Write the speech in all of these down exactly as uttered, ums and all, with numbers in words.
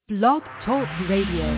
Blog Talk Radio.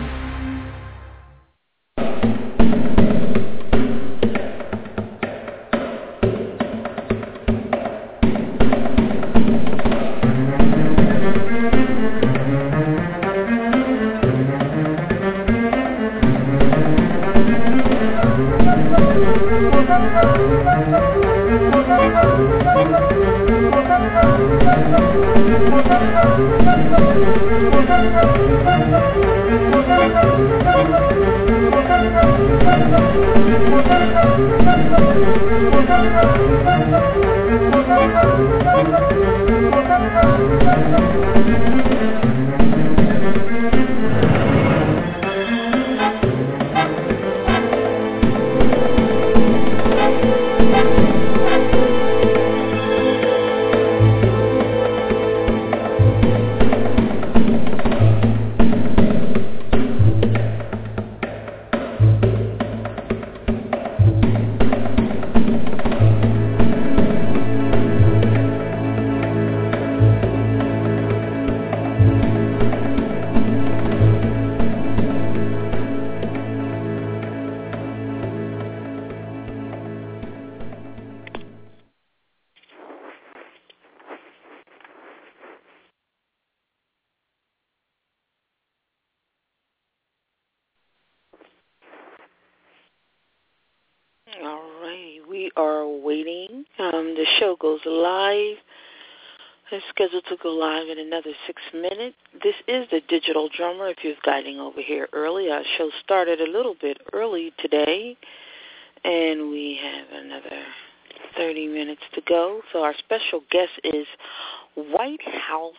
Goes live. It's scheduled to go live in another six minutes. This is the Digital Drummer. If you're guiding over here early, our show started a little bit early today, and we have another thirty minutes to go. So our special guest is White House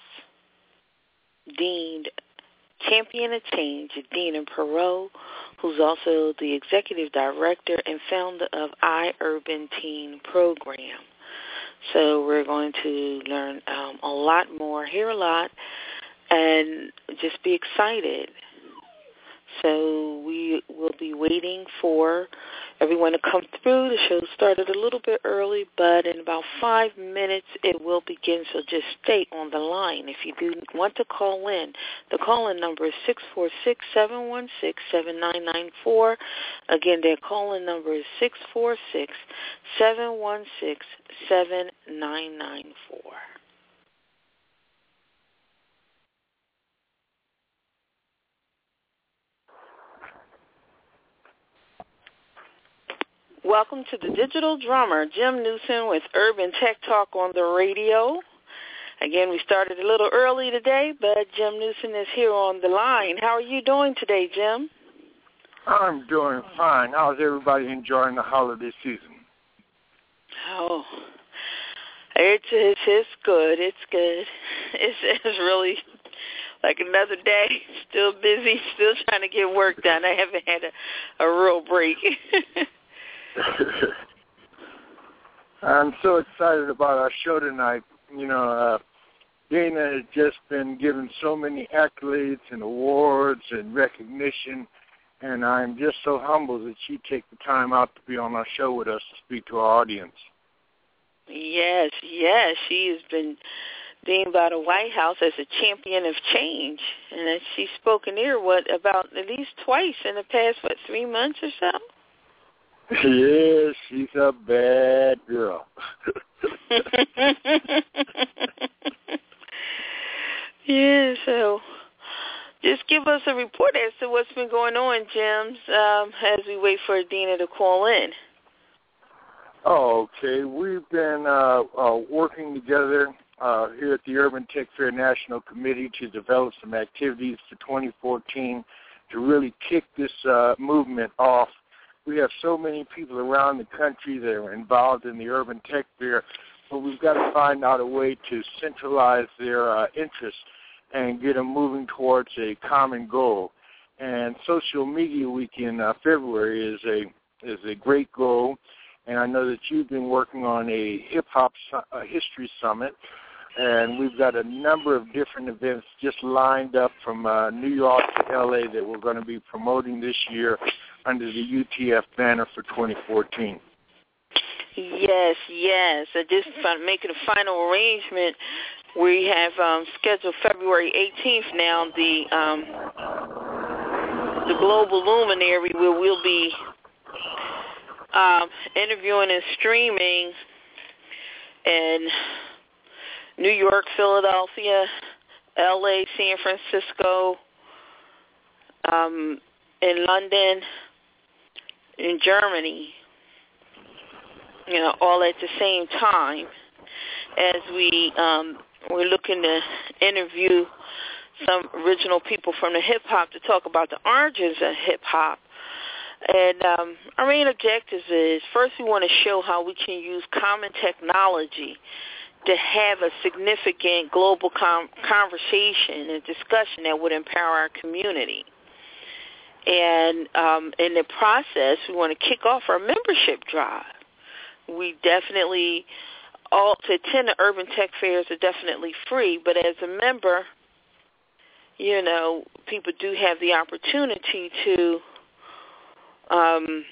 Dean, Champion of Change, Dina Perot, who's also the Executive Director and founder of iUrban Teen Program. So we're going to learn um, a lot more, hear a lot, and just be excited. So we will be waiting for everyone to come through. The show started a little bit early, but in about five minutes it will begin, so just stay on the line. If you do want to call in, the call-in number is six four six, seven one six, seven nine nine four. Again, their call-in number is six four six, seven one six, seven nine nine four. Welcome to the Digital Drummer, Jim Newsom with Urban Tech Talk on the radio. Again, we started a little early today, but Jim Newsom is here on the line. How are you doing today, Jim? I'm doing fine. How's everybody enjoying the holiday season? Oh, it's it's, it's good. It's good. It's, it's really like another day. Still busy. Still trying to get work done. I haven't had a, a real break. I'm so excited about our show tonight. You know, uh, Dana has just been given so many accolades and awards and recognition, and I'm just so humbled that she take the time out to be on our show with us to speak to our audience. Yes, yes, she has been deemed by the White House as a champion of change, and she's spoken here, what, about at least twice in the past, what, three months or so? Yes, she's a bad girl. Yeah, so just give us a report as to what's been going on, Jim, um, as we wait for Dina to call in. Oh, okay. We've been uh, uh, working together uh, here at the Urban Tech Fair National Committee to develop some activities for twenty fourteen to really kick this uh, movement off. We have so many people around the country that are involved in the Urban Tech Fair, but we've got to find out a way to centralize their uh, interests and get them moving towards a common goal. And Social Media Week in uh, February is a is a great goal, and I know that you've been working on a hip-hop su- uh, history summit, and we've got a number of different events just lined up from uh, New York to L A that we're going to be promoting this year under the U T F banner for twenty fourteen. Yes, yes. I just making a final arrangement we have um, scheduled February eighteenth now, the um, the Global Luminary, where we'll be um, interviewing and streaming in New York, Philadelphia, L A, San Francisco, um, in London, in Germany, you know, all at the same time, as we, um, we're looking to interview some original people from the hip-hop to talk about the origins of hip-hop. And um, our main objective is, first we want to show how we can use common technology to have a significant global com- conversation and discussion that would empower our community. And um, in the process, we want to kick off our membership drive. We definitely, all to attend the Urban Tech Fairs are definitely free, but as a member, you know, people do have the opportunity to, um,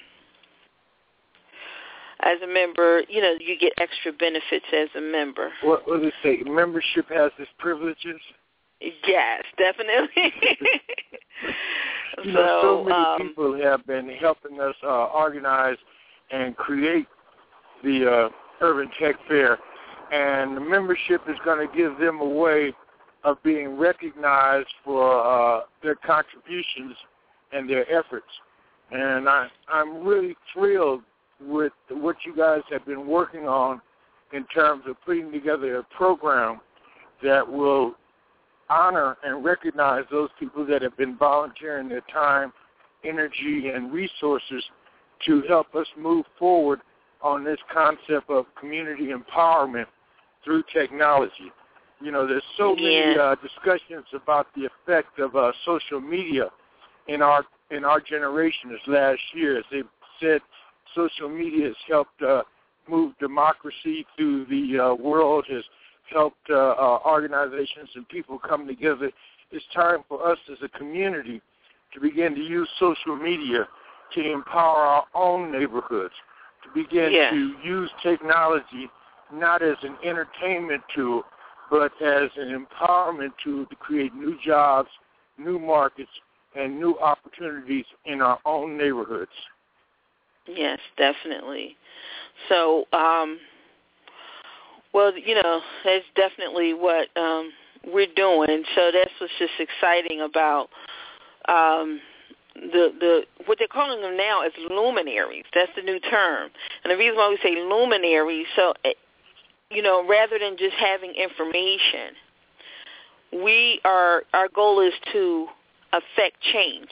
as a member, you know, you get extra benefits as a member. What does it say? Membership has its privileges? Yes, definitely. You know, so, so many um, people have been helping us uh, organize and create the uh, Urban Tech Fair, and the membership is going to give them a way of being recognized for uh, their contributions and their efforts. And I, I'm really thrilled with what you guys have been working on in terms of putting together a program that will honor and recognize those people that have been volunteering their time, energy, and resources to help us move forward on this concept of community empowerment through technology. You know, there's so yeah. many uh, discussions about the effect of uh, social media in our in our generation this last year. As they said, social media has helped uh, move democracy through the uh, world, has helped uh, uh, organizations and people come together. It's time for us as a community to begin to use social media to empower our own neighborhoods, to begin yeah. to use technology not as an entertainment tool, but as an empowerment tool to create new jobs, new markets, and new opportunities in our own neighborhoods. Yes, definitely. So, um, well, you know, that's definitely what um, we're doing. So that's what's just exciting about um, the the what they're calling them now is luminaries. That's the new term. And the reason why we say luminaries, so, you know, rather than just having information, we are our goal is to affect change,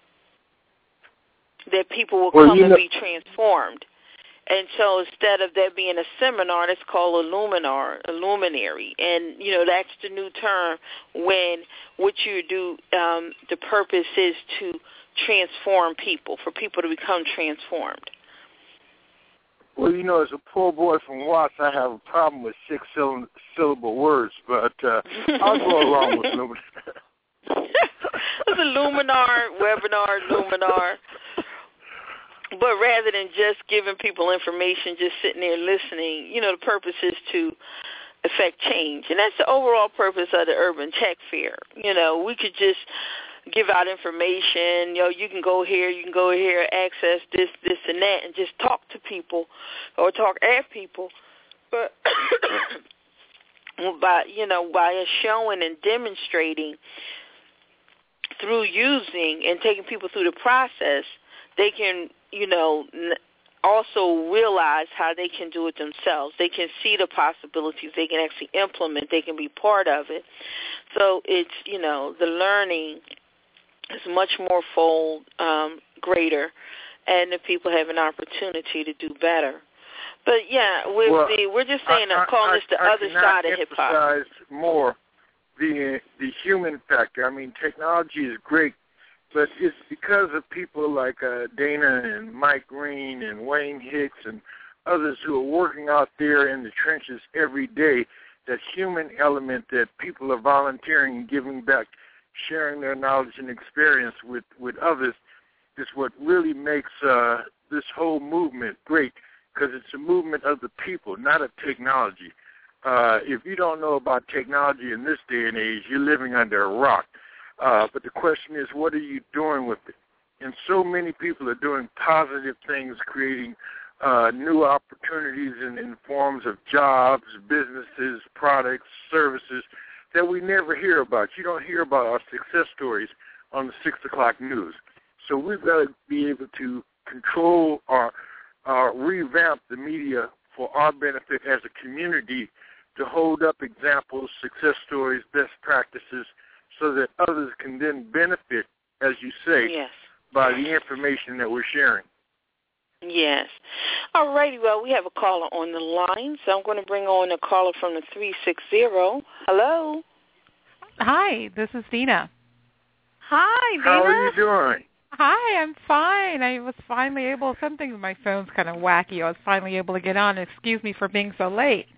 that people will well, come and know- be transformed. And so instead of there being a seminar, it's called a luminar, a luminary. And, you know, that's the new term when what you do, um, the purpose is to transform people, for people to become transformed. Well, you know, as a poor boy from Watts, I have a problem with six-syllable words, but uh, I'll go along with luminar. It's a luminar, webinar, luminar. But rather than just giving people information, just sitting there listening, you know, the purpose is to affect change. And that's the overall purpose of the Urban Tech Fair. You know, we could just give out information, you know, you can go here, you can go here, access this, this, and that, and just talk to people or talk at people. But by, you know, by us showing and demonstrating through using and taking people through the process, they can, you know, also realize how they can do it themselves. They can see the possibilities. They can actually implement. They can be part of it. So it's, you know, the learning is much more fold um, greater, and the people have an opportunity to do better. But, yeah, with well, the, we're just saying, I, I'm calling I, this the I other side of hip-hop. I emphasize more the, the human factor. I mean, technology is great, but it's because of people like uh, Dana and Mike Green and Wayne Hicks and others who are working out there in the trenches every day, that human element that people are volunteering and giving back, sharing their knowledge and experience with, with others, is what really makes uh, this whole movement great, because it's a movement of the people, not of technology. uh, if you don't know about technology in this day and age, you're living under a rock. Uh, but the question is, what are you doing with it? And so many people are doing positive things, creating uh, new opportunities in, in forms of jobs, businesses, products, services that we never hear about. You don't hear about our success stories on the six o'clock news. So we've got to be able to control or uh, revamp the media for our benefit as a community to hold up examples, success stories, best practices, so that others can then benefit, as you say, yes. by the information that we're sharing. Yes. All righty. Well, we have a caller on the line, so I'm going to bring on a caller from the three six zero. Hello. Hi, this is Dina. Hi, Dina. How are you doing? Hi, I'm fine. I was finally able, something with my phone's kind of wacky. I was finally able to get on. Excuse me for being so late.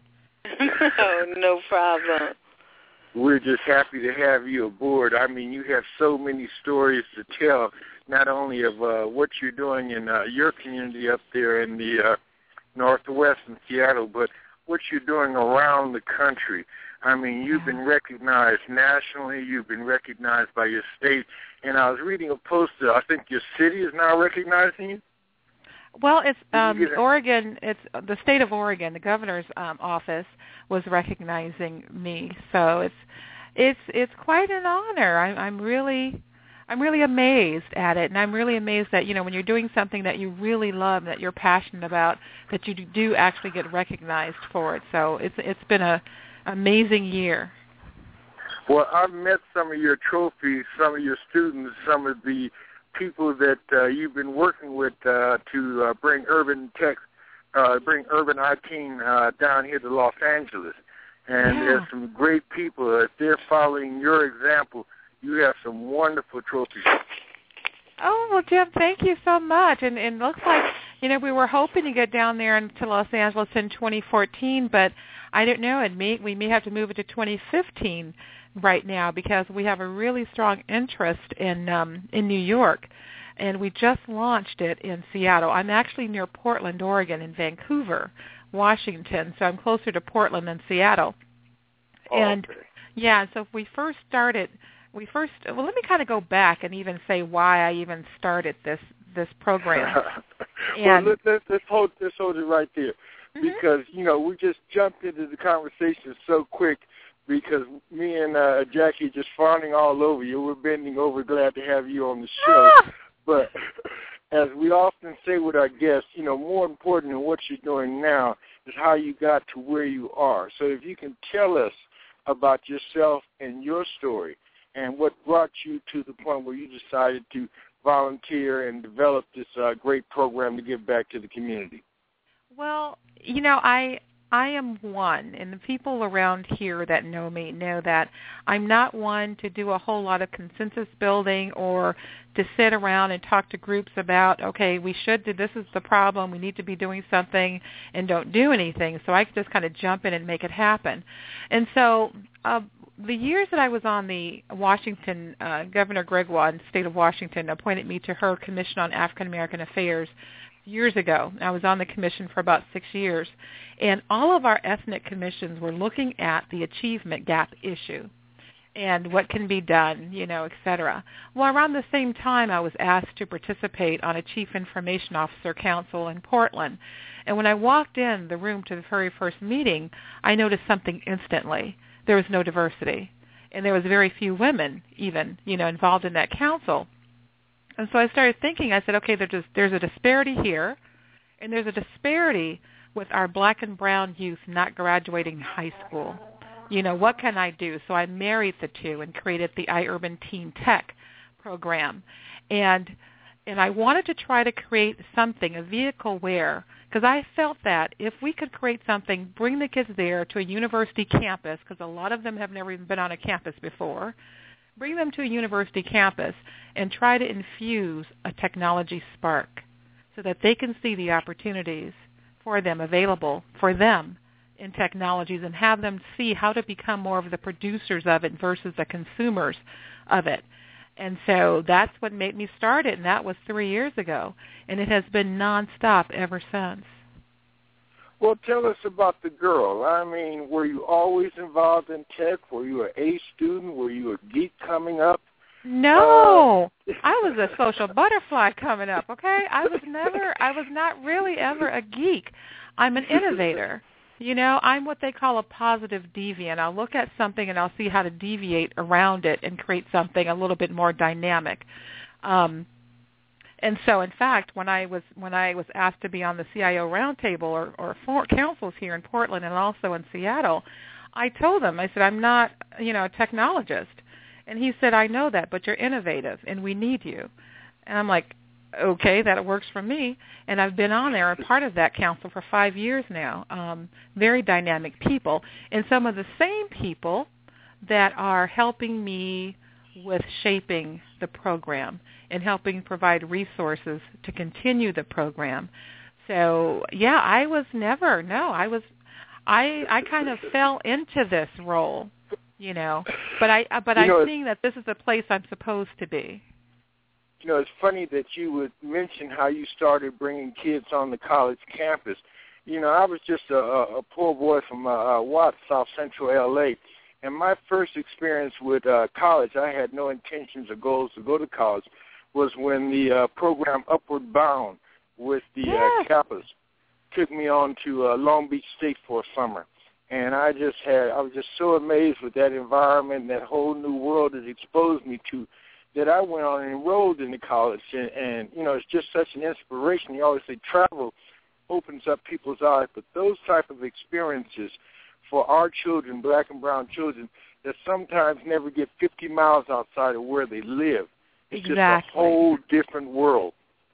No, no problem. We're just happy to have you aboard. I mean, you have so many stories to tell, not only of uh, what you're doing in uh, your community up there in the uh, Northwest in Seattle, but what you're doing around the country. I mean, you've been recognized nationally. You've been recognized by your state. And I was reading a poster. I think your city is now recognizing you. Well, it's um, Oregon. It's the state of Oregon. The governor's um, office was recognizing me, so it's it's it's quite an honor. I'm, I'm really I'm really amazed at it, and I'm really amazed that you know when you're doing something that you really love, that you're passionate about, that you do actually get recognized for it. So it's it's been a amazing year. Well, I've met some of your trophies, some of your students, some of the people that uh, you've been working with uh, to uh, bring urban tech, uh, bring urban I T uh, down here to Los Angeles. And yeah. there's some great people. If they're following your example, you have some wonderful trophies. Oh, well, Jim, thank you so much. And, and it looks like, you know, we were hoping to get down there to Los Angeles in twenty fourteen, but I don't know. It may, we may have to move it to twenty fifteen right now because we have a really strong interest in um, in New York, and we just launched it in Seattle. I'm actually near Portland, Oregon, in Vancouver, Washington, so I'm closer to Portland than Seattle. Oh, and okay. yeah, so if we first started, we first well, let me kind of go back and even say why I even started this this program. Well, and, let, let, let's hold let's hold it right there, mm-hmm. because you know we just jumped into the conversation so quick. Because me and uh, Jackie just fawning all over you. We're bending over, glad to have you on the show. Ah! But as we often say with our guests, you know, more important than what you're doing now is how you got to where you are. So if you can tell us about yourself and your story and what brought you to the point where you decided to volunteer and develop this uh, great program to give back to the community. Well, you know, I... I am one, and the people around here that know me know that I'm not one to do a whole lot of consensus building or to sit around and talk to groups about, okay, we should do, this is the problem, we need to be doing something, and don't do anything. So I can just kind of jump in and make it happen. And so uh, the years that I was on the Washington, uh, Governor Gregoire in the state of Washington appointed me to her Commission on African American Affairs years ago. I was on the commission for about six years, and all of our ethnic commissions were looking at the achievement gap issue and what can be done, you know, et cetera. Well, around the same time, I was asked to participate on a Chief Information Officer Council in Portland, and when I walked in the room to the very first meeting, I noticed something instantly. There was no diversity, and there was very few women even, you know, involved in that council. And so I started thinking, I said, okay, there's, there's a disparity here, and there's a disparity with our black and brown youth not graduating high school. You know, what can I do? So I married the two and created the iUrban Teen Tech program. And and I wanted to try to create something, a vehicle where, because I felt that if we could create something, bring the kids there to a university campus, because a lot of them have never even been on a campus before, bring them to a university campus and try to infuse a technology spark so that they can see the opportunities for them available for them in technologies and have them see how to become more of the producers of it versus the consumers of it. And so that's what made me start it, and that was three years ago. And it has been nonstop ever since. Well, tell us about the girl. I mean, were you always involved in tech? Were you an A student? Were you a geek coming up? No, uh, I was a social butterfly coming up, okay? I was never, I was not really ever a geek. I'm an innovator. You know, I'm what they call a positive deviant. I'll look at something and I'll see how to deviate around it and create something a little bit more dynamic. Um, and so, in fact, when I was when I was asked to be on the C I O roundtable or, or for councils here in Portland and also in Seattle, I told them, I said, I'm not, you know, a technologist. And he said, I know that, but you're innovative, and we need you. And I'm like, okay, that works for me. And I've been on there, a part of that council for five years now. Um, very dynamic people. And some of the same people that are helping me with shaping the program and helping provide resources to continue the program. So, yeah, I was never, no, I was, I I kind of fell into this role. You know, but I but you know, I'm seeing that this is a place I'm supposed to be. You know, it's funny that you would mention how you started bringing kids on the college campus. You know, I was just a, a poor boy from uh, Watts, South Central L A, and my first experience with uh, college, I had no intentions or goals to go to college, was when the uh, program Upward Bound with the yes. uh, Kappas took me on to uh, Long Beach State for a summer. And I just had, I was just so amazed with that environment, that whole new world it exposed me to, that I went on and enrolled in the college. And, and, you know, it's just such an inspiration. You always say travel opens up people's eyes, but those type of experiences for our children, black and brown children, that sometimes never get fifty miles outside of where they live. It's exactly. just a whole different world.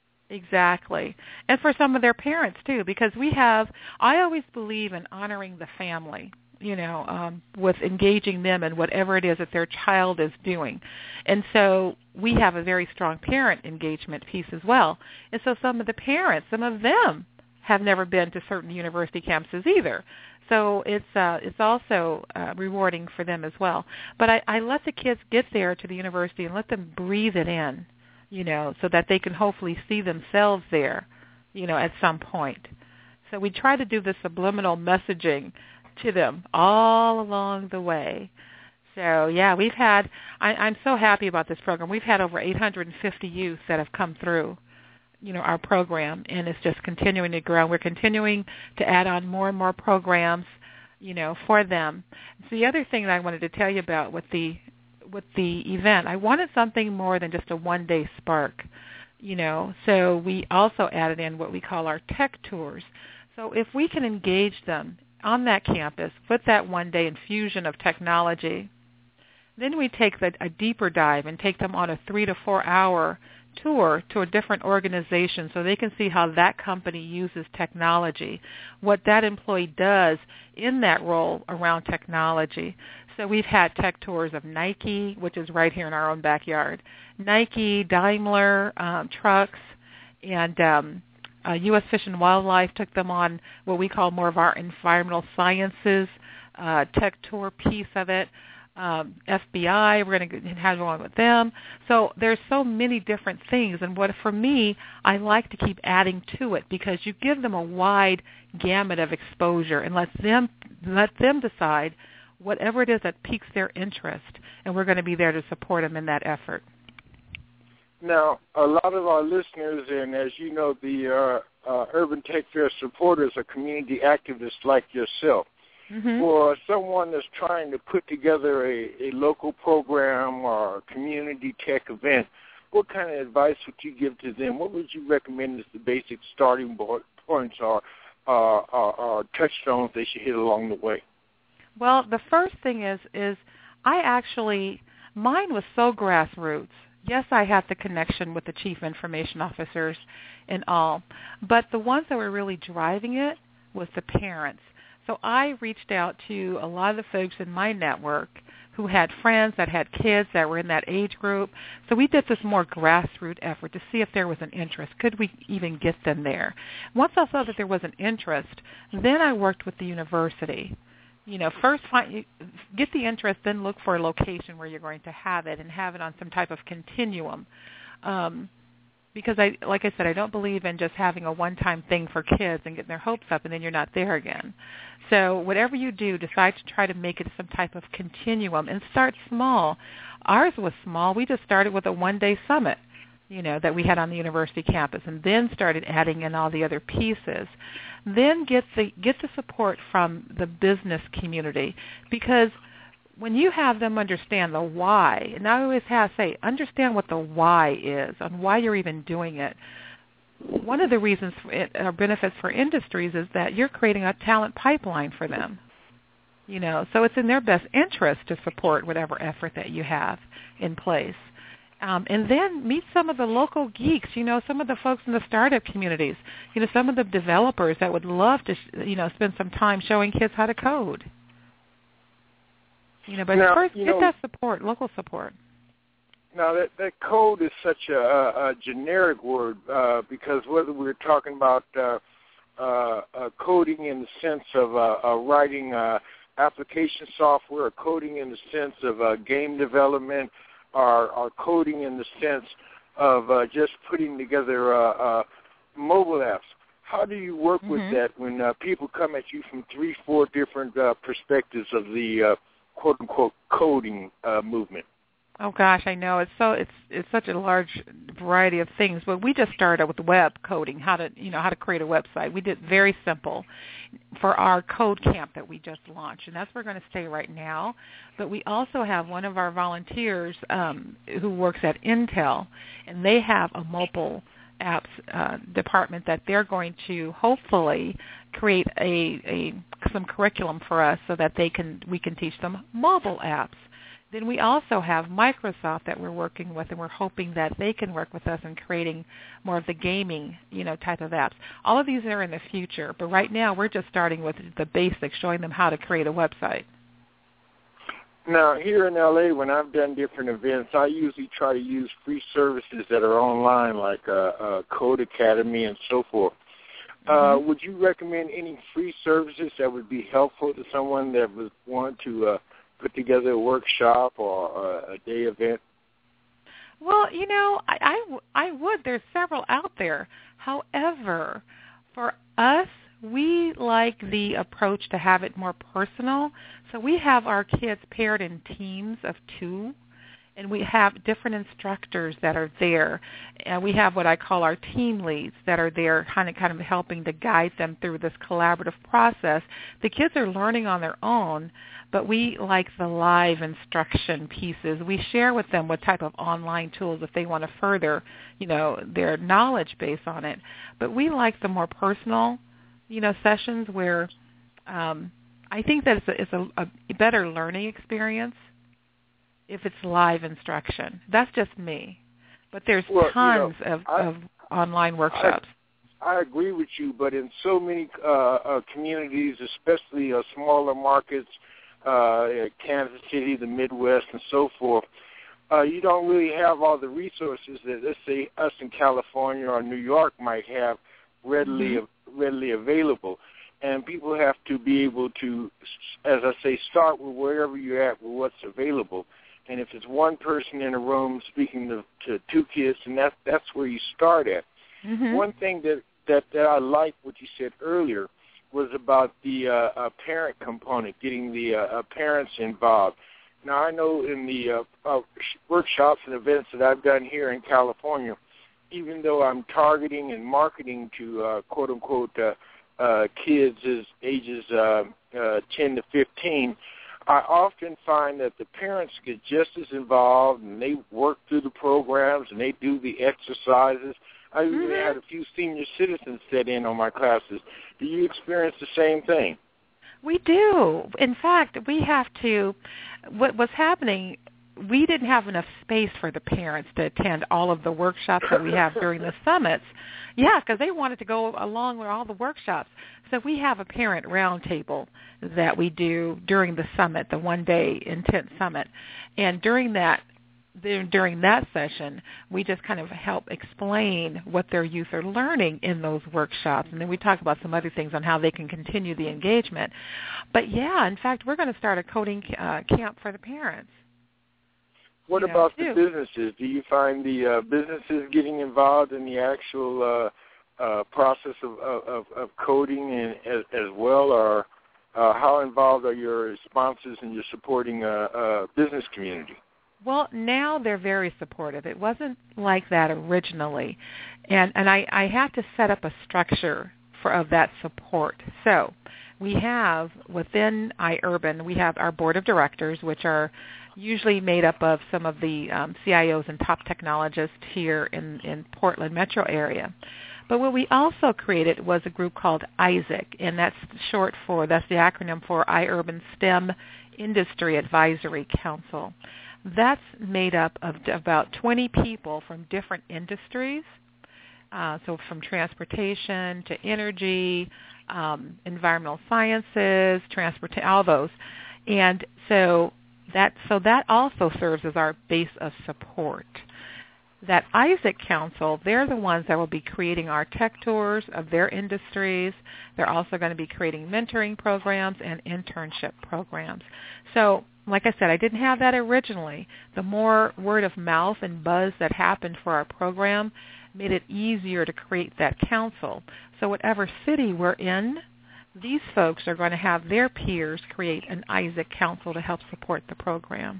Exactly. And for some of their parents, too, because we have, I always believe in honoring the family, you know, um, with engaging them in whatever it is that their child is doing. And so we have a very strong parent engagement piece as well. And so some of the parents, some of them have never been to certain university campuses either. So it's uh, it's also uh, rewarding for them as well. But I, I let the kids get there to the university and let them breathe it in, you know, so that they can hopefully see themselves there, you know, at some point. So we try to do the subliminal messaging to them all along the way. So, yeah, we've had, I, I'm so happy about this program. We've had over eight hundred fifty youth that have come through, you know, our program, and it's just continuing to grow. We're continuing to add on more and more programs, you know, for them. So the other thing that I wanted to tell you about with the with the event, I wanted something more than just a one-day spark, you know. So we also added in what we call our tech tours. So if we can engage them on that campus with that one-day infusion of technology, then we take the, a deeper dive and take them on a three to four-hour tour to a different organization so they can see how that company uses technology, what that employee does in that role around technology. So we've had tech tours of Nike, which is right here in our own backyard, Nike, Daimler, um, trucks, and um, uh, U S Fish and Wildlife took them on what we call more of our environmental sciences uh, tech tour piece of it. Um, F B I, we're going to have one with them. So there's so many different things, and what for me, I like to keep adding to it because you give them a wide gamut of exposure and let them let them decide whatever it is that piques their interest, and we're going to be there to support them in that effort. Now, a lot of our listeners, and as you know, the uh, uh, Urban Tech Fair supporters are community activists like yourself. Mm-hmm. For someone that's trying to put together a, a local program or a community tech event, what kind of advice would you give to them? What would you recommend as the basic starting points or, uh, or, or touchstones they should hit along the way? Well, the first thing is, is I actually, mine was so grassroots. Yes, I had the connection with the chief information officers and all, but the ones that were really driving it was the parents. So I reached out to a lot of the folks in my network who had friends that had kids that were in that age group. So we did this more grassroots effort to see if there was an interest. Could we even get them there? Once I saw that there was an interest, then I worked with the university. You know, first find, get the interest, then look for a location where you're going to have it and have it on some type of continuum. Um, because I, like I said, I don't believe in just having a one-time thing for kids and getting their hopes up and then you're not there again. So whatever you do, decide to try to make it some type of continuum and start small. Ours was small. We just started with a one-day summit, you know, that we had on the university campus, and then started adding in all the other pieces. Then get the get the support from the business community, because when you have them understand the why, and I always have to say, understand what the why is and why you're even doing it. One of the reasons for it, or benefits for industries is that you're creating a talent pipeline for them. You know, so it's in their best interest to support whatever effort that you have in place. Um, and then meet some of the local geeks, you know, some of the folks in the startup communities, you know, some of the developers that would love to, you know, spend some time showing kids how to code. You know, but now, first you get know, that support, local support. Now, that, that code is such a, a, a generic word uh, because whether we're talking about uh, uh, uh, coding in the sense of uh, uh, writing uh, application software, or coding in the sense of uh, game development, or, or coding in the sense of uh, just putting together uh, uh, mobile apps, how do you work mm-hmm. with that when uh, people come at you from three, four different uh, perspectives of the uh, quote-unquote coding uh, movement? Oh gosh, I know it's so it's it's such a large variety of things. But we just started with web coding, how to you know how to create a website. We did very simple for our code camp that we just launched, and that's where we're going to stay right now. But we also have one of our volunteers um, who works at Intel, and they have a mobile apps uh, department that they're going to hopefully create a, a some curriculum for us so that they can we can teach them mobile apps. Then we also have Microsoft that we're working with, and we're hoping that they can work with us in creating more of the gaming, you know, type of apps. All of these are in the future, but right now we're just starting with the basics, showing them how to create a website. Now, here in L A, when I've done different events, I usually try to use free services that are online, like uh, uh, Code Academy and so forth. Uh, mm-hmm. Would you recommend any free services that would be helpful to someone that would want to uh, put together a workshop or a day event? Well, you know, I, I, I would. There's several out there. However, for us, we like the approach to have it more personal. So we have our kids paired in teams of two, and we have different instructors that are there. And we have what I call our team leads that are there kind of, kind of helping to guide them through this collaborative process. The kids are learning on their own, but we like the live instruction pieces. We share with them what type of online tools if they want to further, you know, their knowledge base on it. But we like the more personal, you know, sessions where um, I think that it's, a, it's a, a better learning experience if it's live instruction. That's just me. But there's well, tons you know, of, I, of online workshops. I, I agree with you, but in so many uh, uh, communities, especially uh, smaller markets, uh, Kansas City, the Midwest, and so forth, uh, you don't really have all the resources that, let's say, us in California or New York might have readily mm-hmm. readily available. And people have to be able to, as I say, start with wherever you're at with what's available. And if it's one person in a room speaking to, to two kids, and that's, that's where you start at. Mm-hmm. One thing that, that, that I like what you said earlier was about the uh, uh, parent component, getting the uh, uh, parents involved. Now, I know in the uh, uh, workshops and events that I've done here in California, even though I'm targeting and marketing to uh, quote-unquote uh, uh, kids as ages uh, uh, ten to fifteen, I often find that the parents get just as involved, and they work through the programs, and they do the exercises. I even mm-hmm. had a few senior citizens sit in on my classes. Do you experience the same thing? We do. In fact, we have to, what was happening, we didn't have enough space for the parents to attend all of the workshops that we have during the summits. Yeah, because they wanted to go along with all the workshops. So we have a parent roundtable that we do during the summit, the one-day intense summit. And during that during that session, we just kind of help explain what their youth are learning in those workshops. And then we talk about some other things on how they can continue the engagement. But, yeah, in fact, we're going to start a coding uh, camp for the parents. What you know, about too. the businesses? Do you find the uh, businesses getting involved in the actual uh, uh, process of, of, of coding and, as, as well, or uh, how involved are your sponsors in your supporting a, a business community? Well, now they're very supportive. It wasn't like that originally, and and I, I had to set up a structure for of that support. So we have within iUrban, we have our board of directors, which are usually made up of some of the um, C I Os and top technologists here in, in Portland metro area. But what we also created was a group called ISAC, and that's short for, that's the acronym for iUrban STEM Industry Advisory Council. That's made up of about twenty people from different industries, uh, so from transportation to energy, um, environmental sciences, transport, all those. And so that so that also serves as our base of support. That ISAC Council, they're the ones that will be creating our tech tours of their industries. They're also going to be creating mentoring programs and internship programs. So, like I said, I didn't have that originally. The more word of mouth and buzz that happened for our program made it easier to create that council. So whatever city we're in, these folks are going to have their peers create an ISAC Council to help support the program.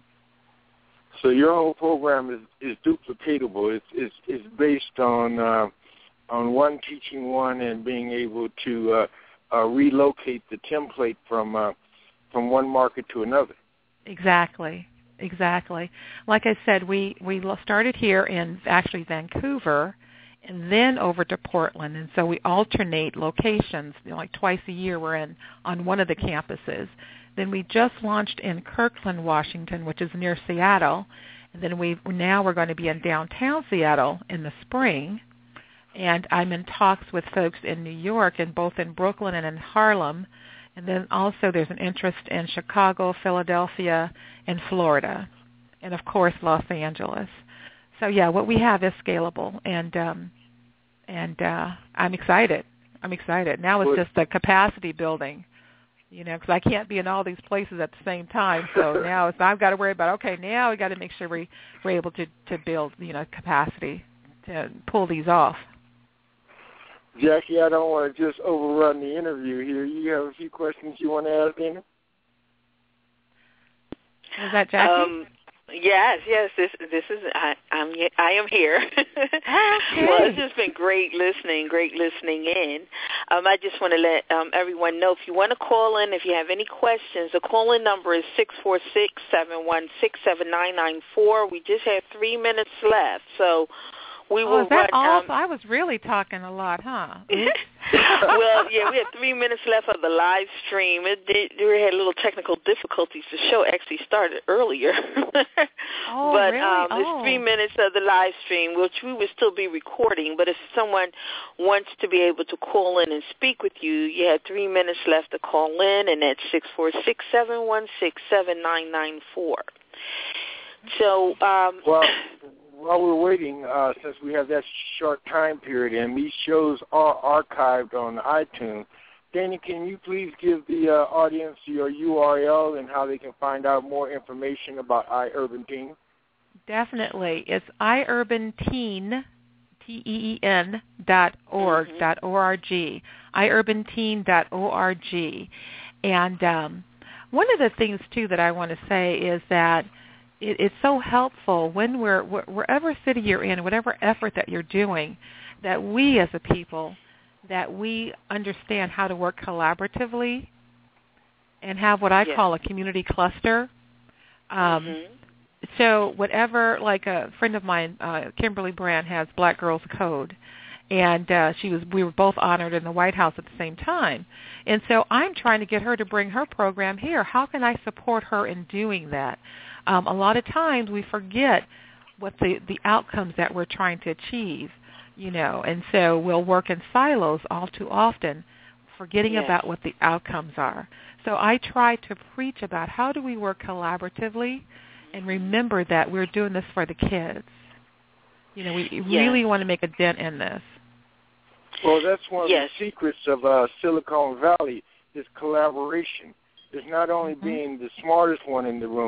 So your whole program is, is duplicatable. It's, it's, it's based on uh, on one teaching one and being able to uh, uh, relocate the template from uh, from one market to another. Exactly, exactly. Like I said, we, we started here in actually Vancouver and then over to Portland, and so we alternate locations. You know, like twice a year we're in on one of the campuses. Then we just launched in Kirkland, Washington, which is near Seattle. And then we now we're going to be in downtown Seattle in the spring. And I'm in talks with folks in New York, and both in Brooklyn and in Harlem. And then also there's an interest in Chicago, Philadelphia, and Florida, and of course Los Angeles. So yeah, what we have is scalable, and um, and uh, I'm excited. I'm excited. Now it's just the capacity building. You know, because I can't be in all these places at the same time. So now it's, I've got to worry about, okay, now we've got to make sure we, we're able to, to build, you know, capacity to pull these off. Jackie, I don't want to just overrun the interview here. You have a few questions you want to ask, Dana? Was that Jackie? Um, yes, yes. This this is I, I'm I am here. Okay. Well, it's just been great listening, great listening in. Um, I just want to let um, everyone know, if you want to call in, if you have any questions, the call-in number is six four six, seven one six, seven nine nine four. We just have three minutes left, so we oh, will is that run. all? Um, I was really talking a lot, huh? Well, yeah, we had three minutes left of the live stream. It did, we had a little technical difficulties. The show actually started earlier. Oh, but really? um, oh. it's three minutes of the live stream, which we would still be recording. But if someone wants to be able to call in and speak with you, you have three minutes left to call in, and that's six four six, seven one six, seven nine nine four. So, um, well, while we're waiting, uh, since we have that short time period, and these shows are archived on iTunes, Dana, can you please give the uh, audience your U R L and how they can find out more information about iUrban Teen? Definitely. It's iUrbanTeen, T E E N dot org, mm-hmm. dot O-R-G, iUrbanTeen dot O-R-G. And um, one of the things, too, that I want to say is that it, it's so helpful when we're, wherever city you're in, whatever effort that you're doing, that we as a people, that we understand how to work collaboratively and have what I yes. call a community cluster. Um, mm-hmm. So whatever, like a friend of mine, uh, Kimberly Brand, has Black Girls Code, and uh, she was we were both honored in the White House at the same time. And so I'm trying to get her to bring her program here. How can I support her in doing that? Um, a lot of times we forget what the, the outcomes that we're trying to achieve, you know, and so we'll work in silos all too often, forgetting yes. about what the outcomes are. So I try to preach about how do we work collaboratively and remember that we're doing this for the kids. You know, we yes. really want to make a dent in this. Well, that's one of yes. the secrets of uh, Silicon Valley is collaboration. It's not only mm-hmm. being the smartest one in the room,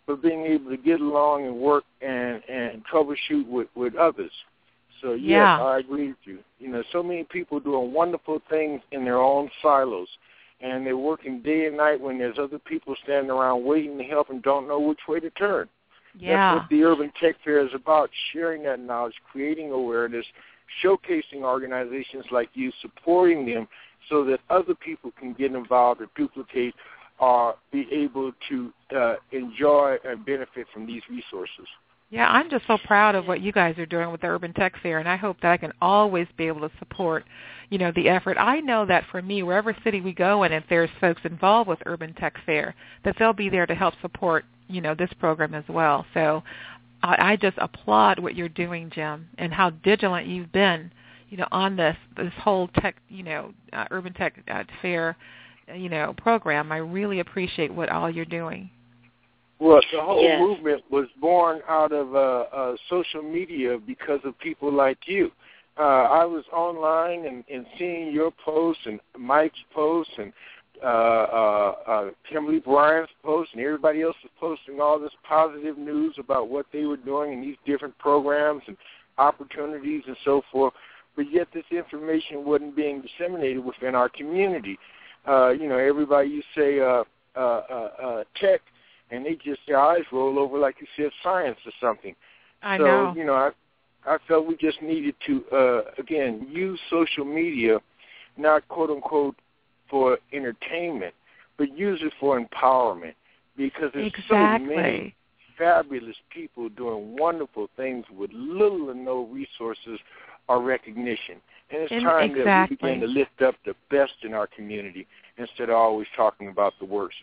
but being able to get along and work and, and troubleshoot with, with others. So, yes, yeah. I agree with you. You know, so many people doing wonderful things in their own silos, and they're working day and night when there's other people standing around waiting to help and don't know which way to turn. Yeah. That's what the Urban Tech Fair is about, sharing that knowledge, creating awareness, showcasing organizations like you, supporting them so that other people can get involved or duplicate or be able to uh, enjoy and benefit from these resources. Yeah, I'm just so proud of what you guys are doing with the Urban Tech Fair, and I hope that I can always be able to support, you know, the effort. I know that for me, wherever city we go in, if there's folks involved with Urban Tech Fair, that they'll be there to help support, you know, this program as well. So I, I just applaud what you're doing, Jim, and how vigilant you've been, you know, on this this whole tech, you know, uh, Urban Tech uh, Fair, you know, program. I really appreciate what all you're doing. Well, the whole yes. movement was born out of uh, uh, social media because of people like you. Uh, I was online and, and seeing your posts and Mike's posts and uh, uh, uh, Kimberly Bryant's posts and everybody else was posting all this positive news about what they were doing in these different programs and opportunities and so forth. But yet this information wasn't being disseminated within our community. Uh, you know, everybody you say uh, uh, uh, uh, tech, and they just, their eyes roll over like you said science or something. I so, know. you know, I, I felt we just needed to, uh, again, use social media, not quote-unquote for entertainment, but use it for empowerment because there's exactly. so many fabulous people doing wonderful things with little or no resources or recognition. And it's In, time exactly. that we begin to lift up the best in our community instead of always talking about the worst.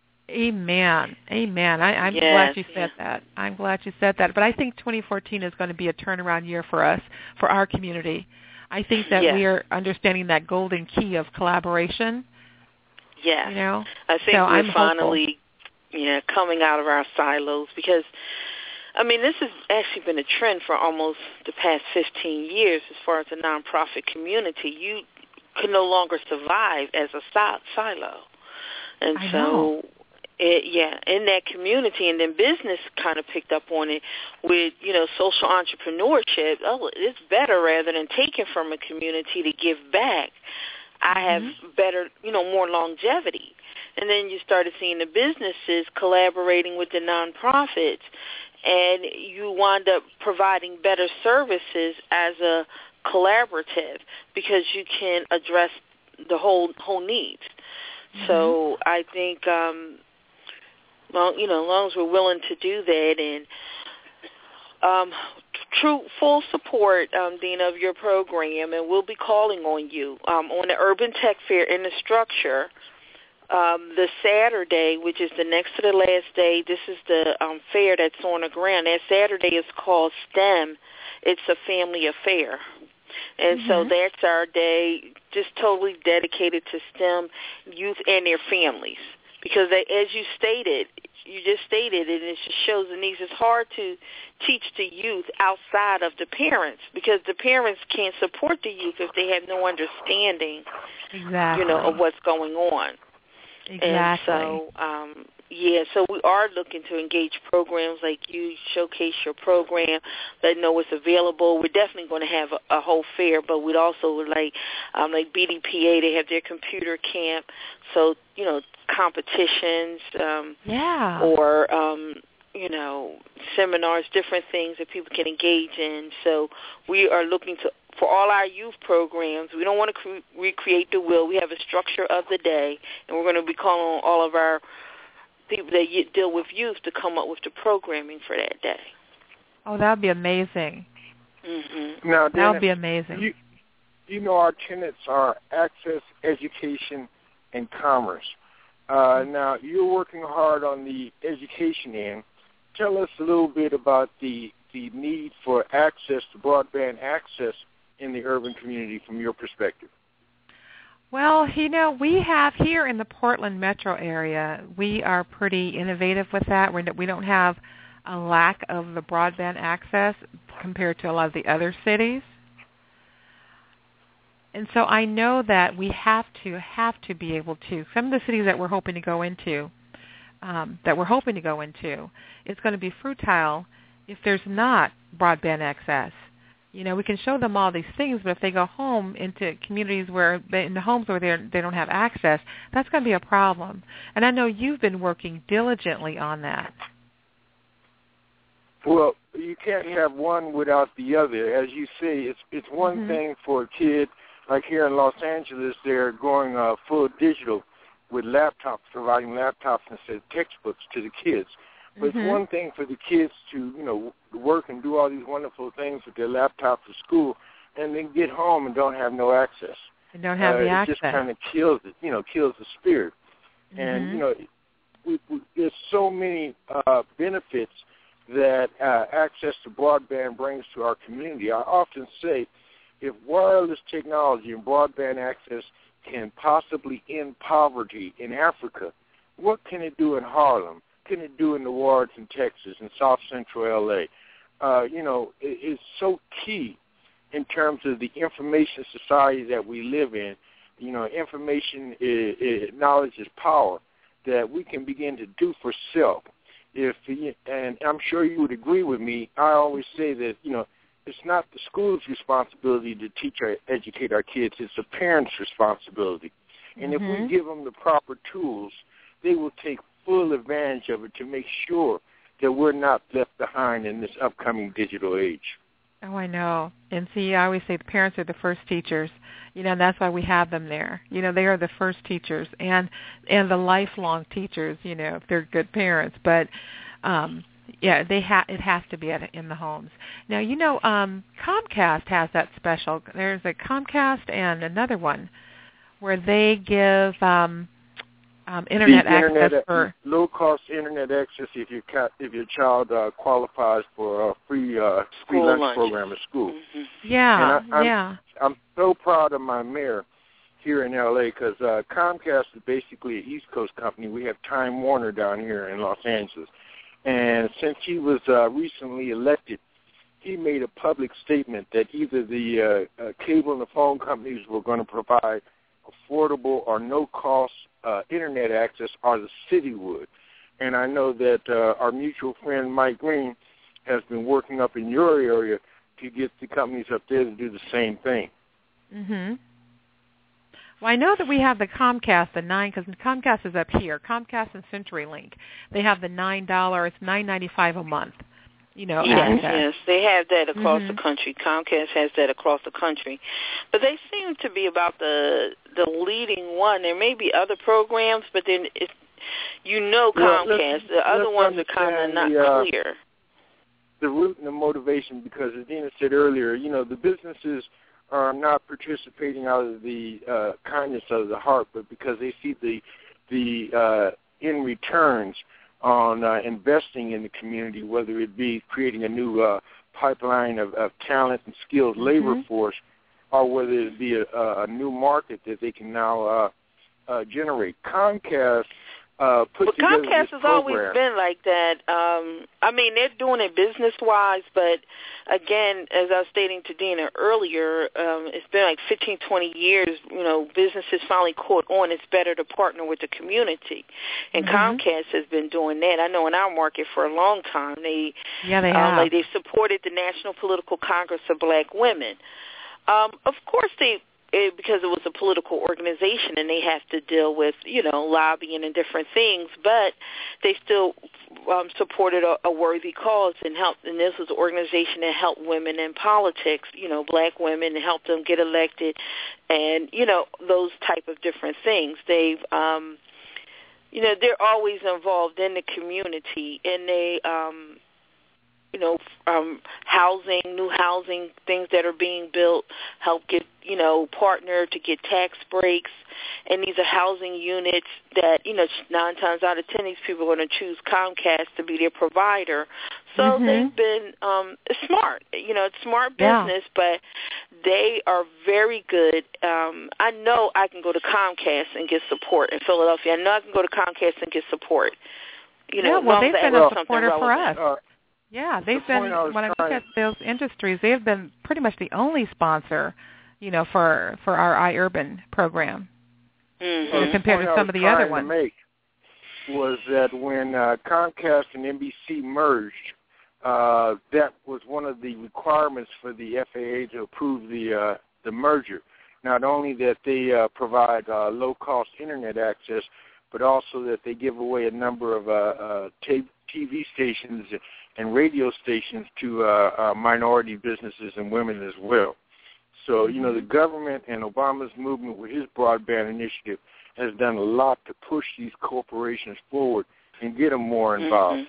Amen. Amen. I, I'm yes. glad you said that. I'm glad you said that. But I think twenty fourteen is going to be a turnaround year for us, for our community. I think that yes. we are understanding that golden key of collaboration. Yes. You know? I think so we're I'm finally yeah, coming out of our silos because, I mean, this has actually been a trend for almost the past fifteen years as far as the nonprofit community. You can no longer survive as a silo. And I so, know. It, yeah, in that community, and then business kind of picked up on it with, you know, social entrepreneurship. Oh, it's better rather than taking from a community to give back. I have mm-hmm. better, you know, more longevity. And then you started seeing the businesses collaborating with the nonprofits, and you wind up providing better services as a collaborative because you can address the whole whole needs. Mm-hmm. So I think, um, long, you know, as long as we're willing to do that, and um, true full support, um, Dina, of your program, and we'll be calling on you um, on the Urban Tech Fair in the structure. Um, the Saturday, which is the next to the last day, this is the um, fair that's on the ground. That Saturday is called STEM. It's a family affair. And mm-hmm. so that's our day just totally dedicated to STEM youth and their families. Because they, as you stated, you just stated, and it just shows the needs. It's hard to teach the youth outside of the parents because the parents can't support the youth if they have no understanding, exactly. you know, of what's going on. Exactly. And so, um, yeah, so we are looking to engage programs like you, showcase your program, let know what's available. We're definitely going to have a, a whole fair, but we'd also would like, um, like B D P A, they have their computer camp, so, you know, competitions, um, yeah. or, um, you know, seminars, different things that people can engage in. So we are looking to, for all our youth programs, we don't want to cre- recreate the wheel. We have a structure of the day, and we're going to be calling on all of our people that deal with youth to come up with the programming for that day. Oh, that would be amazing. Mm-hmm. Now, that would be amazing. You, you know our tenets are access, education, and commerce. Uh, now, you're working hard on the education end. Tell us a little bit about the, the need for access to broadband access in the urban community from your perspective. Well, you know, we have here in the Portland metro area, we are pretty innovative with that. We're, we don't have a lack of the broadband access compared to a lot of the other cities. And so I know that we have to have to be able to. Some of the cities that we're hoping to go into, um, that we're hoping to go into, is going to be futile if there's not broadband access. You know, we can show them all these things, but if they go home into communities where, they, in the homes where they they don't have access, that's going to be a problem. And I know you've been working diligently on that. Well, you can't have one without the other. As you say, it's it's one mm-hmm. thing for a kid, like here in Los Angeles, they're going uh, full digital with laptops, providing laptops instead of textbooks to the kids. But mm-hmm. it's one thing for the kids to, you know, work and do all these wonderful things with their laptops at school, and then get home and don't have no access. And don't have uh, the it access. It just kind of kills it, you know, kills the spirit. Mm-hmm. And, you know, we, we, there's so many uh, benefits that uh, access to broadband brings to our community. I often say, if wireless technology and broadband access can possibly end poverty in Africa, what can it do in Harlem? What can it do in the wards in Texas and South Central L A? Uh, you know, it, it's so key in terms of the information society that we live in. You know, information, is, is, knowledge is power, that we can begin to do for self. If and I'm sure you would agree with me, I always say that, you know, it's not the school's responsibility to teach or educate our kids. It's the parents' responsibility. And mm-hmm. if we give them the proper tools, they will take full advantage of it to make sure that we're not left behind in this upcoming digital age. Oh, I know. And see, I always say the parents are the first teachers, you know, and that's why we have them there. You know, they are the first teachers and and the lifelong teachers, you know, if they're good parents. But, um, yeah, they ha- it has to be at, in the homes. Now, you know, um, Comcast has that special. There's a Comcast and another one where they give um, um, internet the access internet, for low-cost internet access if your ca- if your child uh, qualifies for a free uh, free school lunch, lunch program at school. Mm-hmm. Yeah, and I, I'm, yeah. I'm so proud of my mayor here in L A because uh, Comcast is basically an East Coast company. We have Time Warner down here in Los Angeles. And since he was uh, recently elected, he made a public statement that either the uh, uh, cable and the phone companies were going to provide affordable or no-cost uh, internet access, or the city would. And I know that uh, our mutual friend Mike Green has been working up in your area to get the companies up there to do the same thing. Mhm. Well, I know that we have the Comcast, the nine, because Comcast is up here. Comcast and CenturyLink, they have the nine dollars, nine ninety five a month. You know, yes, access. yes, they have that across mm-hmm. the country. Comcast has that across the country, but they seem to be about the the leading one. There may be other programs, but then it's, you know, Comcast. Well, the other ones are kind of not the, uh, clear. The root and the motivation, because as Dina said earlier, you know, the businesses are not participating out of the uh, kindness of the heart, but because they see the the uh, in returns on uh, investing in the community, whether it be creating a new uh, pipeline of, of talent and skilled mm-hmm. labor force, or whether it be a, a new market that they can now uh, uh, generate. Comcast uh, put well, together Comcast this has program. always been like that. Um, I mean, they're doing it business-wise, but again, as I was stating to Dina earlier, um, it's been like fifteen, twenty years, you know, businesses finally caught on it's better to partner with the community. And mm-hmm. Comcast has been doing that. I know in our market for a long time. They, yeah, they uh, have. Like, they've supported the National Political Congress of Black Women. Um, of course, they, it, because it was a political organization and they have to deal with, you know, lobbying and different things, but they still um, supported a, a worthy cause and helped. And this was an organization that helped women in politics, you know, black women, and helped them get elected, and you know, those type of different things. They've, um, you know, they're always involved in the community, and they. Um, you know, um, housing, new housing, things that are being built, help get, you know, partner to get tax breaks. And these are housing units that, you know, nine times out of ten, these people are going to choose Comcast to be their provider. So mm-hmm. they've been um, smart. You know, it's smart business, yeah. but they are very good. Um, I know I can go to Comcast and get support in Philadelphia. I know I can go to Comcast and get support. You know, yeah, well, they've been a supporter for us. Uh, Yeah, they've the been, I when I look trying... at those industries, they have been pretty much the only sponsor, you know, for, for our iUrban program, mm-hmm. you know, compared to some of the other ones. Make was that when uh, Comcast and N B C merged, uh, that was one of the requirements for the F A A to approve the uh, the merger. Not only that they uh, provide uh, low-cost Internet access, but also that they give away a number of uh, uh, T V stations and radio stations to uh, uh, minority businesses and women as well. So, you know, the government and Obama's movement with his broadband initiative has done a lot to push these corporations forward and get them more involved.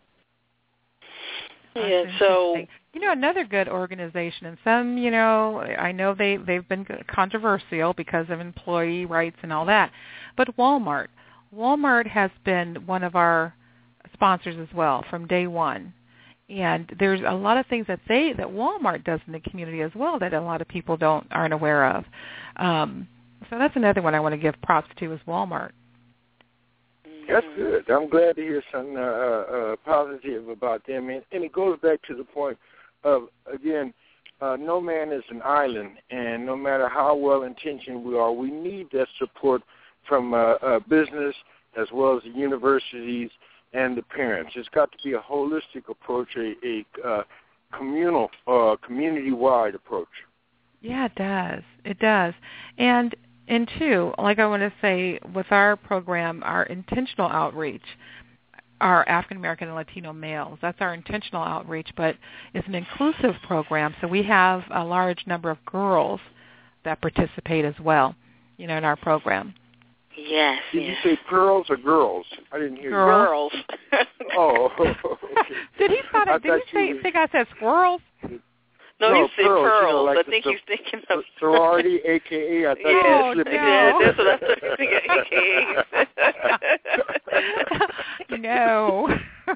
Mm-hmm. Yeah, so... You know, another good organization, and some, you know, I know they, they've been controversial because of employee rights and all that, but Walmart. Walmart has been one of our sponsors as well from day one. And there's a lot of things that they that Walmart does in the community as well that a lot of people don't aren't aware of. Um, so that's another one I want to give props to is Walmart. That's good. I'm glad to hear something uh, uh, positive about them. And, and it goes back to the point of, again, uh, no man is an island, and no matter how well-intentioned we are, we need that support from uh, uh, business as well as the universities and the parents. It's got to be a holistic approach, a, a uh, communal, uh, community-wide approach. Yeah, it does. It does. And, and two, like I want to say, with our program, our intentional outreach, our African-American and Latino males, that's our intentional outreach, but it's an inclusive program, so we have a large number of girls that participate as well, you know, in our program. Yes. Did yes. you say girls or girls? I didn't hear girls. you. Girls. Oh, okay. Did he thought I did he say, was... think I said squirrels? No, no, he said pearls. pearls. You know, like I think the, he's thinking of sorority, A K A. I thought yeah, you were slipping yeah, in. that's what I thought you were thinking, A K A. No.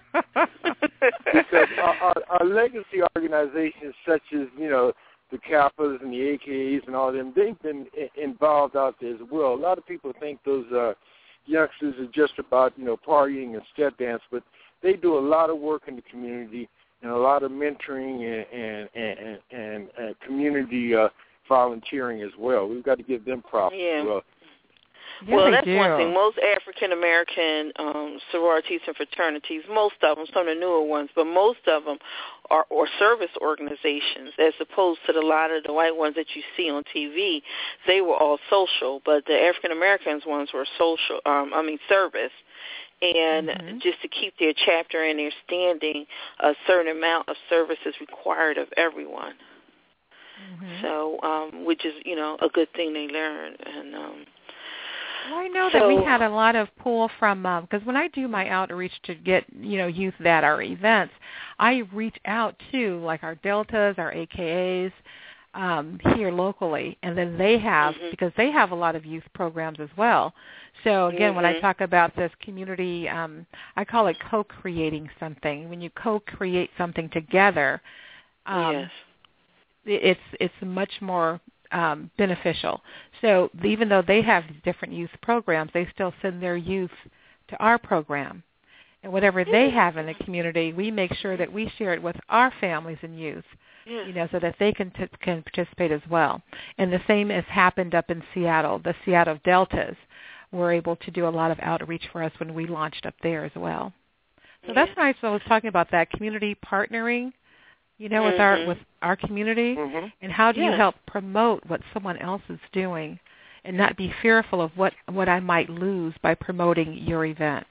Because our, our, our legacy organizations such as, you know, the Kappas and the A K As and all of them, they've been I- involved out there as well. A lot of people think those uh, youngsters are just about, you know, partying and step dance, but they do a lot of work in the community and a lot of mentoring and and, and, and, and community uh, volunteering as well. We've got to give them props yeah. as well. Yeah, well, that's do. one thing. Most African-American um, sororities and fraternities, most of them, some of the newer ones, but most of them are or service organizations as opposed to the lot of the white ones that you see on T V. They were all social, but the African-Americans ones were social, um, I mean service. And mm-hmm. just to keep their chapter and their standing, a certain amount of service is required of everyone. Mm-hmm. So, um, which is, you know, a good thing they learned. And um, well, I know so, that we had a lot of pull from, because um, when I do my outreach to get, you know, youth at our events, I reach out to, like, our Deltas, our A K As, um, here locally, and then they have, mm-hmm. because they have a lot of youth programs as well. So, again, mm-hmm. when I talk about this community, um, I call it co-creating something. When you co-create something together, um, yes. it's it's much more um, beneficial. So even though they have different youth programs, they still send their youth to our program. And whatever they have in the community, we make sure that we share it with our families and youth, yeah. you know, so that they can t- can participate as well. And the same has happened up in Seattle. The Seattle Deltas were able to do a lot of outreach for us when we launched up there as well. So yeah. that's nice. I was talking about that community partnering, you know, mm-hmm. with our with our community, mm-hmm. and how do yeah. you help promote what someone else is doing, and not be fearful of what what I might lose by promoting your event.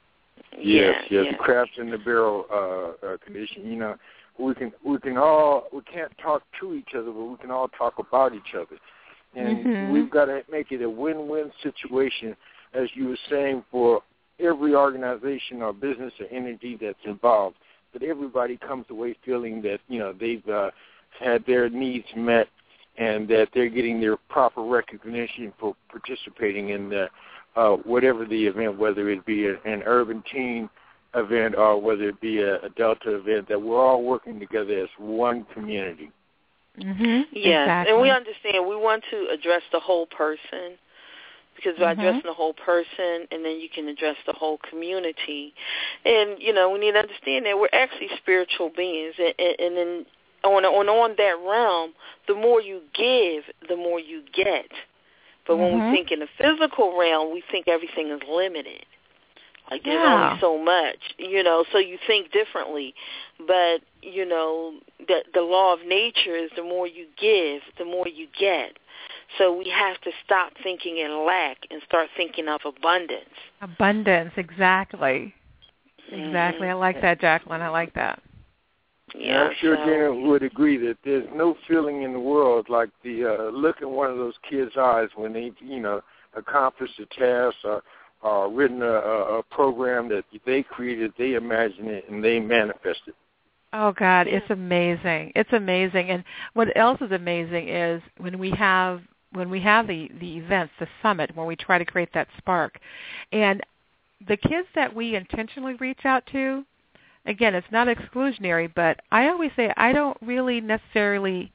Yes, yeah, yes, yeah. the crabs in the barrel uh, uh, condition. You know, we can we can all we can't talk to each other, but we can all talk about each other, and mm-hmm. we've got to make it a win-win situation, as you were saying, for every organization or business or entity that's involved. That everybody comes away feeling that, you know, they've uh, had their needs met and that they're getting their proper recognition for participating in the, uh, whatever the event, whether it be a, an urban teen event or whether it be a, a Delta event, that we're all working together as one community. Mm-hmm. Yes, exactly. and we understand. We want to address the whole person. Because by mm-hmm. addressing the whole person, and then you can address the whole community. And, you know, we need to understand that we're actually spiritual beings. And, and, and then on, on, on that realm, the more you give, the more you get. But mm-hmm. when we think in the physical realm, we think everything is limited. Like, there's yeah. only so much, you know, so you think differently. But, you know, the, the law of nature is the more you give, the more you get. So we have to stop thinking in lack and start thinking of abundance. Abundance, exactly. Exactly. Mm-hmm. I like that, Jacqueline. I like that. Yeah, I'm sure so. Dana would agree that there's no feeling in the world like the uh, look in one of those kids' eyes when they, you know, accomplish a task or, or written a, a program that they created, they imagined it, and they manifest it. Oh, God, it's amazing. It's amazing. And what else is amazing is when we have when we have the, the events, the summit, where we try to create that spark. And the kids that we intentionally reach out to, again, it's not exclusionary, but I always say I don't really necessarily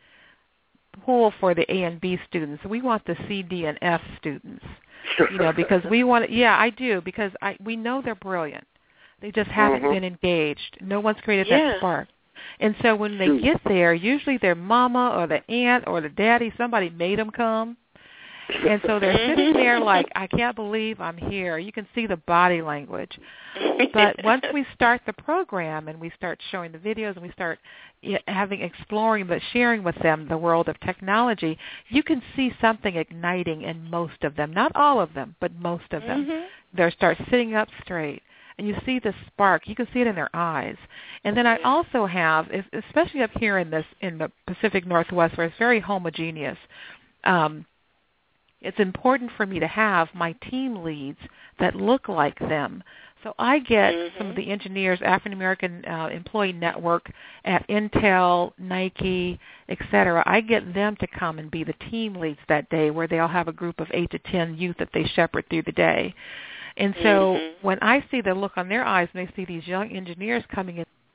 pull for the A and B students. We want the C, D, and F students, you know, because we want to, yeah, I do, because I we know they're brilliant. They just haven't mm-hmm. been engaged. No one's created yeah. that spark. And so when they get there, usually their mama or the aunt or the daddy, somebody made them come. And so they're sitting there like, I can't believe I'm here. You can see the body language. But once we start the program and we start showing the videos and we start having, exploring, but sharing with them the world of technology, you can see something igniting in most of them. Not all of them, but most of them. Mm-hmm. They start sitting up straight. And you see the spark. You can see it in their eyes. And then I also have, especially up here in this in the Pacific Northwest, where it's very homogeneous, um, it's important for me to have my team leads that look like them. So I get mm-hmm. some of the engineers, African American uh, Employee Network at Intel, Nike, et cetera. I get them to come and be the team leads that day, where they'll have a group of eight to ten youth that they shepherd through the day. And so mm-hmm. when I see the look on their eyes when they see these young engineers coming in